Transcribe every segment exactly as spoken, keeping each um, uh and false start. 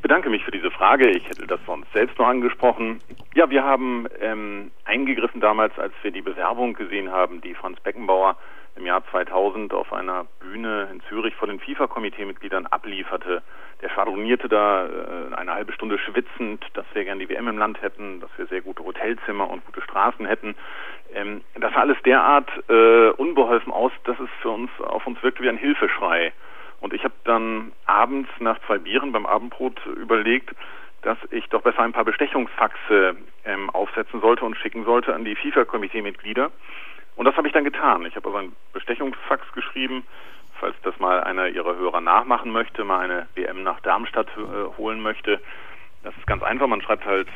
bedanke mich für diese Frage. Ich hätte das sonst selbst noch angesprochen. Ja, wir haben ähm, eingegriffen damals, als wir die Bewerbung gesehen haben, die Franz Beckenbauer im Jahr zweitausend auf einer Bühne in Zürich vor den FIFA-Komitee-Mitgliedern ablieferte. Der schwadronierte da äh, eine halbe Stunde schwitzend, dass wir gern die W M im Land hätten, dass wir sehr gute Hotelzimmer und gute Straßen hätten. Ähm, das sah alles derart äh, unbeholfen aus, dass es für uns auf uns wirkte wie ein Hilfeschrei. Und ich habe dann abends nach zwei Bieren beim Abendbrot überlegt, dass ich doch besser ein paar Bestechungsfaxe ähm, aufsetzen sollte und schicken sollte an die FIFA-Komitee-Mitglieder. Und das habe ich dann getan. Ich habe also ein Bestechungsfax geschrieben, falls das mal einer Ihrer Hörer nachmachen möchte, mal eine W M nach Darmstadt äh, holen möchte. Das ist ganz einfach, man schreibt halt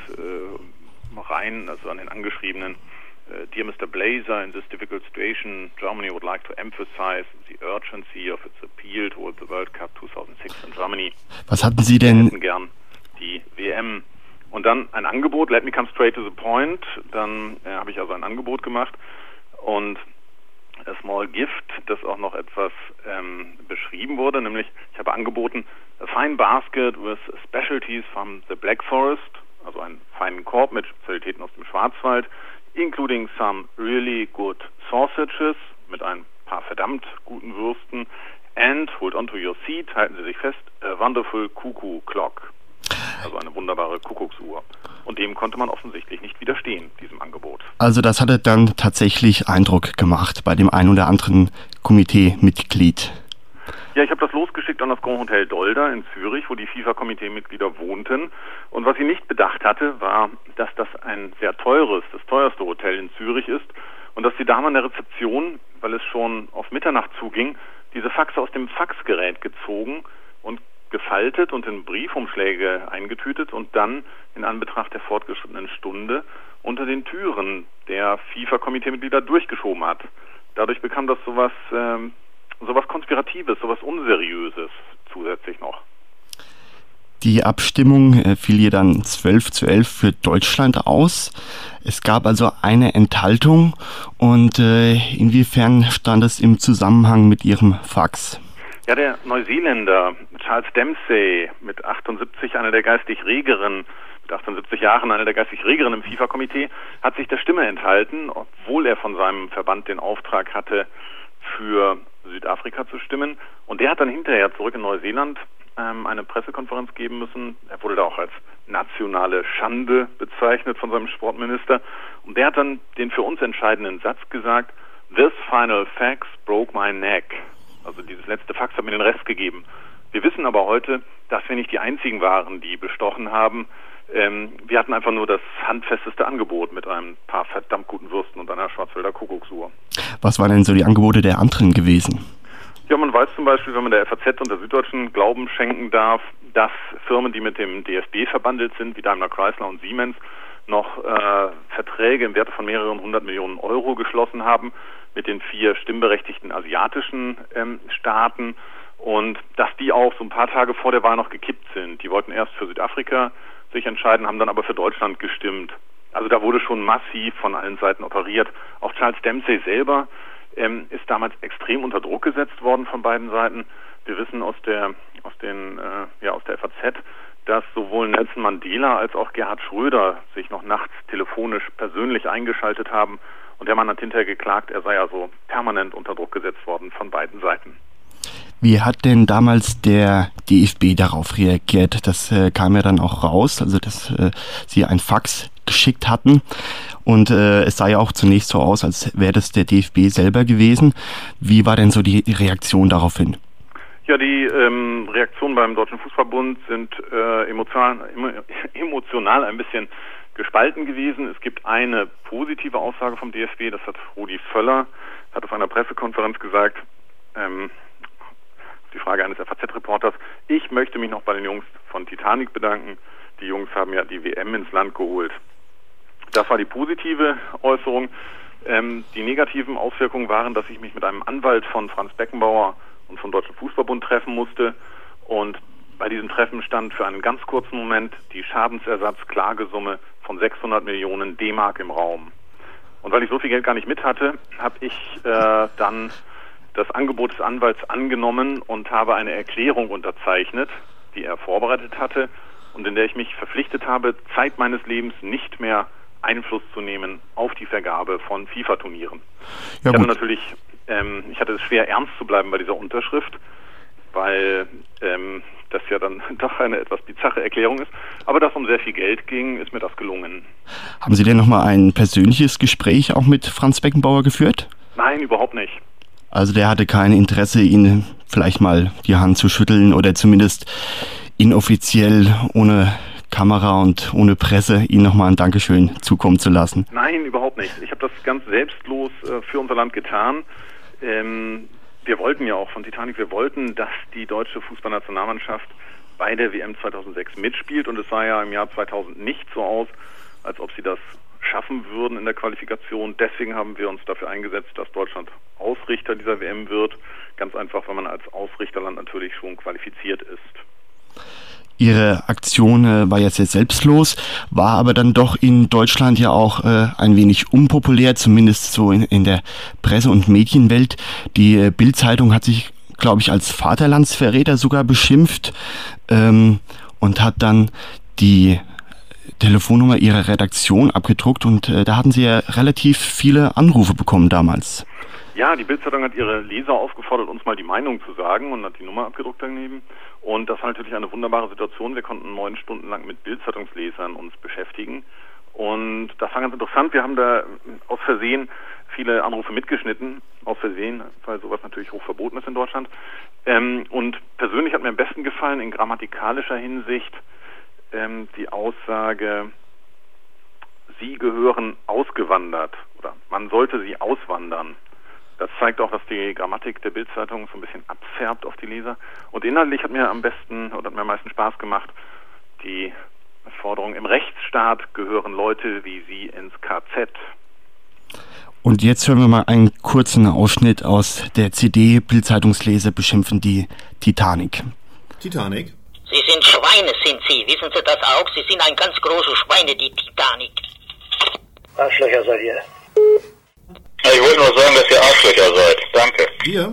äh, rein, also an den Angeschriebenen, Uh, Dear Mister Blazer, in this difficult situation, Germany would like to emphasize the urgency of its appeal towards the World Cup zweitausendsechs in Germany. Was hatten Sie denn? Wir hätten gern die W M. Und dann ein Angebot, let me come straight to the point. Dann äh, habe ich also ein Angebot gemacht und a small gift, das auch noch etwas ähm, beschrieben wurde, nämlich ich habe angeboten, a fine basket with specialties from the Black Forest, also einen feinen Korb mit Spezialitäten aus dem Schwarzwald, including some really good sausages, mit ein paar verdammt guten Würsten, and, hold on to your seat, halten Sie sich fest, a wonderful cuckoo clock, also eine wunderbare Kuckucksuhr. Und dem konnte man offensichtlich nicht widerstehen, diesem Angebot. Also das hatte dann tatsächlich Eindruck gemacht bei dem einen oder anderen Komiteemitglied. Ja, ich habe das losgeschickt an das Grand Hotel Dolder in Zürich, wo die FIFA-Komitee-Mitglieder wohnten. Und was ich nicht bedacht hatte, war, dass das ein sehr teures, das teuerste Hotel in Zürich ist und dass die Dame an der Rezeption, weil es schon auf Mitternacht zuging, diese Faxe aus dem Faxgerät gezogen und gefaltet und in Briefumschläge eingetütet und dann in Anbetracht der fortgeschrittenen Stunde unter den Türen der FIFA-Komitee-Mitglieder durchgeschoben hat. Dadurch bekam das sowas... Ähm, sowas Konspiratives, sowas Unseriöses zusätzlich noch. Die Abstimmung äh, fiel hier dann zwölf zu elf für Deutschland aus. Es gab also eine Enthaltung. Und äh, inwiefern stand es im Zusammenhang mit Ihrem Fax? Ja, der Neuseeländer Charles Dempsey, mit achtundsiebzig einer der geistig Regeren, mit achtundsiebzig Jahren einer der geistig Regeren im FIFA-Komitee, hat sich der Stimme enthalten, obwohl er von seinem Verband den Auftrag hatte, für Südafrika zu stimmen. Und der hat dann hinterher zurück in Neuseeland ähm, eine Pressekonferenz geben müssen. Er wurde da auch als nationale Schande bezeichnet von seinem Sportminister. Und der hat dann den für uns entscheidenden Satz gesagt, "This final fax broke my neck." Also dieses letzte Fax hat mir den Rest gegeben. Wir wissen aber heute, dass wir nicht die einzigen waren, die bestochen haben. Ähm, wir hatten einfach nur das handfesteste Angebot mit einem paar verdammt guten Würsten und einer Schwarzwälder Kuckucksuhr. Was waren denn so die Angebote der anderen gewesen? Ja, man weiß zum Beispiel, wenn man der F A Z und der Süddeutschen Glauben schenken darf, dass Firmen, die mit dem D F B verbandelt sind, wie Daimler Chrysler und Siemens, noch äh, Verträge im Werte von mehreren hundert Millionen Euro geschlossen haben mit den vier stimmberechtigten asiatischen ähm, Staaten und dass die auch so ein paar Tage vor der Wahl noch gekippt sind. Die wollten erst für Südafrika sich entscheiden, haben dann aber für Deutschland gestimmt. Also da wurde schon massiv von allen Seiten operiert. Auch Charles Dempsey selber ähm, ist damals extrem unter Druck gesetzt worden von beiden Seiten. Wir wissen aus der aus den äh, ja aus der F A Z, dass sowohl Nelson Mandela als auch Gerhard Schröder sich noch nachts telefonisch persönlich eingeschaltet haben. Und der Mann hat hinterher geklagt, er sei also permanent unter Druck gesetzt worden von beiden Seiten. Wie hat denn damals der D F B darauf reagiert? Das äh, kam ja dann auch raus, also dass äh, sie ein Fax geschickt hatten. Und äh, es sah ja auch zunächst so aus, als wäre das der D F B selber gewesen. Wie war denn so die, die Reaktion daraufhin? Ja, die ähm, Reaktionen beim Deutschen Fußballbund sind äh, emotional, emotional ein bisschen gespalten gewesen. Es gibt eine positive Aussage vom D F B, das hat Rudi Völler, hat auf einer Pressekonferenz gesagt, ähm, die Frage eines F A Z-Reporters, ich möchte mich noch bei den Jungs von Titanic bedanken. Die Jungs haben ja die W M ins Land geholt. Das war die positive Äußerung. Ähm, die negativen Auswirkungen waren, dass ich mich mit einem Anwalt von Franz Beckenbauer und vom Deutschen Fußballbund treffen musste. Und bei diesem Treffen stand für einen ganz kurzen Moment die Schadensersatzklagesumme von sechshundert Millionen D-Mark im Raum. Und weil ich so viel Geld gar nicht mit hatte, habe ich äh, dann das Angebot des Anwalts angenommen und habe eine Erklärung unterzeichnet, die er vorbereitet hatte und in der ich mich verpflichtet habe, Zeit meines Lebens nicht mehr Einfluss zu nehmen auf die Vergabe von FIFA-Turnieren. Ja, ich hatte natürlich, ähm, ich hatte es schwer, ernst zu bleiben bei dieser Unterschrift, weil ähm, das ja dann doch eine etwas bizarre Erklärung ist. Aber da es um sehr viel Geld ging, ist mir das gelungen. Haben Sie denn nochmal ein persönliches Gespräch auch mit Franz Beckenbauer geführt? Nein, überhaupt nicht. Also der hatte kein Interesse, Ihnen vielleicht mal die Hand zu schütteln oder zumindest inoffiziell ohne Kamera und ohne Presse Ihnen nochmal ein Dankeschön zukommen zu lassen? Nein, überhaupt nicht. Ich habe das ganz selbstlos äh, für unser Land getan. Ähm, wir wollten ja auch von Titanic, wir wollten, dass die deutsche Fußballnationalmannschaft bei der W M zweitausendsechs mitspielt, und es sah ja im Jahr zweitausend nicht so aus, als ob sie das schaffen würden in der Qualifikation. Deswegen haben wir uns dafür eingesetzt, dass Deutschland Ausrichter dieser W M wird. Ganz einfach, weil man als Ausrichterland natürlich schon qualifiziert ist. Ihre Aktion äh, war jetzt sehr selbstlos, war aber dann doch in Deutschland ja auch äh, ein wenig unpopulär, zumindest so in, in der Presse- und Medienwelt. Die äh, Bild-Zeitung hat sich, glaube ich, als Vaterlandsverräter sogar beschimpft ähm, und hat dann die Telefonnummer ihrer Redaktion abgedruckt, und äh, da hatten sie ja relativ viele Anrufe bekommen damals. Ja, die Bild-Zeitung hat ihre Leser aufgefordert, uns mal die Meinung zu sagen, und hat die Nummer abgedruckt daneben. Und das war natürlich eine wunderbare Situation. Wir konnten neun Stunden lang mit Bild-Zeitungslesern uns beschäftigen. Und das war ganz interessant. Wir haben da aus Versehen viele Anrufe mitgeschnitten. Aus Versehen, weil sowas natürlich hoch verboten ist in Deutschland. Ähm, und persönlich hat mir am besten gefallen, in grammatikalischer Hinsicht, ähm, die Aussage, Sie gehören ausgewandert, oder man sollte sie auswandern. Das zeigt auch, dass die Grammatik der Bild-Zeitung so ein bisschen abfärbt auf die Leser. Und inhaltlich hat mir am besten oder hat mir am meisten Spaß gemacht die Forderung: Im Rechtsstaat gehören Leute wie Sie ins K Z. Und jetzt hören wir mal einen kurzen Ausschnitt aus der C D. Bild-Zeitungsleser beschimpfen die Titanic. Titanic? Sie sind Schweine, sind Sie. Wissen Sie das auch? Sie sind ein ganz große Schweine, die Titanic. Arschlöcher seid ihr. Ich wollte nur sagen, dass ihr Arschlöcher seid. Danke. Wir?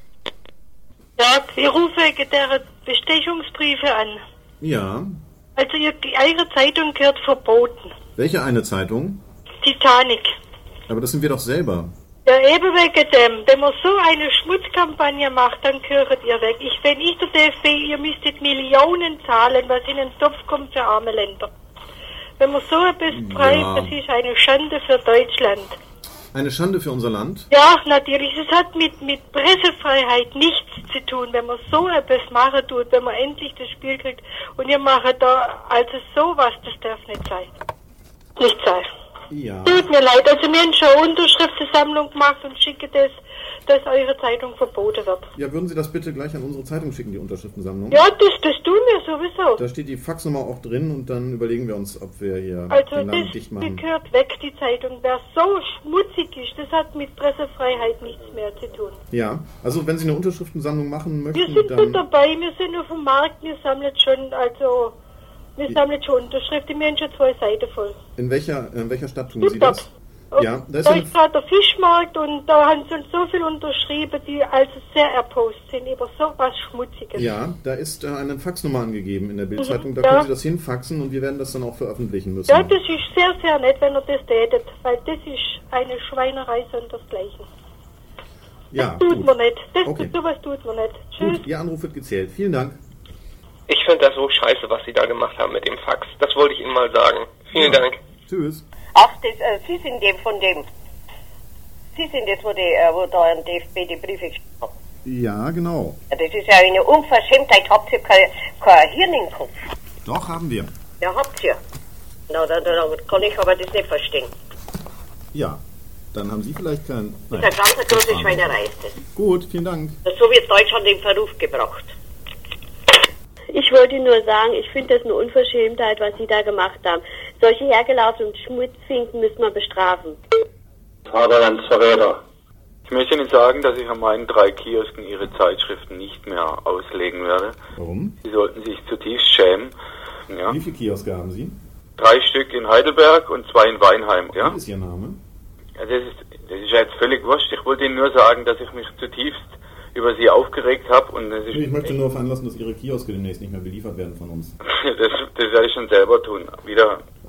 Ja, ich rufe wegen der Bestechungsbriefe an. Ja. Also ihr, eure Zeitung gehört verboten. Welche eine Zeitung? Titanic. Aber das sind wir doch selber. Ja, eben wegen dem. Wenn man so eine Schmutzkampagne macht, dann gehört ihr weg. Ich, wenn ich der D F B, ihr müsstet Millionen zahlen, was in den Topf kommt für arme Länder. Wenn man so etwas preist, ja. Das ist eine Schande für Deutschland. Eine Schande für unser Land? Ja, natürlich. Es hat mit, mit Pressefreiheit nichts zu tun, wenn man so etwas machen tut, wenn man endlich das Spiel kriegt. Und ihr macht da also sowas, das darf nicht sein. Nicht sein. Ja. Tut mir leid, also wir haben schon eine Unterschriftensammlung gemacht und schicken das, dass eure Zeitung verboten wird. Ja, würden Sie das bitte gleich an unsere Zeitung schicken, die Unterschriftensammlung? Ja, das, das tun wir sowieso. Da steht die Faxnummer auch drin, und dann überlegen wir uns, ob wir hier also den Laden das, dicht machen. die gehört weg, die Zeitung. Wer so schmutzig ist, das hat mit Pressefreiheit nichts mehr zu tun. Ja, also wenn Sie eine Unterschriftensammlung machen möchten, wir sind dann... schon dabei, wir sind auf dem Markt, wir sammeln schon, also... Wir sammeln schon Unterschriften, wir haben schon zwei Seiten voll. In welcher, in welcher Stadt tun Sie das? Ja, da ist, da ist gerade der Fischmarkt, und da haben schon so viel unterschrieben, die also sehr erpost sind über so was Schmutziges. Ja, da ist äh, eine Faxnummer angegeben in der Bildzeitung, mhm, da ja. können Sie das hinfaxen, und wir werden das dann auch veröffentlichen müssen. Ja, das ist sehr, sehr nett, wenn ihr das tätet, weil das ist eine Schweinerei sondersgleichen. Ja, das tut gut. man nicht. Das okay. sowas tut man nicht. Tschüss. Gut, Ihr Anruf wird gezählt. Vielen Dank. Ich finde das so scheiße, was Sie da gemacht haben mit dem Fax. Das wollte ich Ihnen mal sagen. Vielen ja. Dank. Tschüss. Ach, das, äh, Sie sind dem von dem. Sie sind das, wo, die, äh, wo da ein D F B die Briefe geschrieben hat. Ja, genau. Ja, das ist ja eine Unverschämtheit. Habt ihr kein, kein Hirn im Kopf? Doch, haben wir. Ja, habt ihr. Na, da, da, da kann ich aber das nicht verstehen. Ja, dann haben Sie vielleicht kein... Nein, das ist eine ganz große Schweinerei ist das. Gut, vielen Dank. So wird Deutschland in Verruf gebracht. Ich wollte nur sagen, ich finde das eine Unverschämtheit, was Sie da gemacht haben. Solche hergelaufenen Schmutzfinken müssen wir bestrafen. Vaterlandsverräter. Ich möchte Ihnen sagen, dass ich an meinen drei Kiosken Ihre Zeitschriften nicht mehr auslegen werde. Warum? Sie sollten sich zutiefst schämen. Ja. Wie viele Kioske haben Sie? Drei Stück in Heidelberg und zwei in Weinheim. Ja? Wie ist Ihr Name? Ja, das ist, das ist jetzt völlig wurscht. Ich wollte Ihnen nur sagen, dass ich mich zutiefst über Sie aufgeregt habe. Und das ist ich möchte nur veranlassen, dass Ihre Kioske demnächst nicht mehr beliefert werden von uns. das, das werde ich schon selber tun. Wieder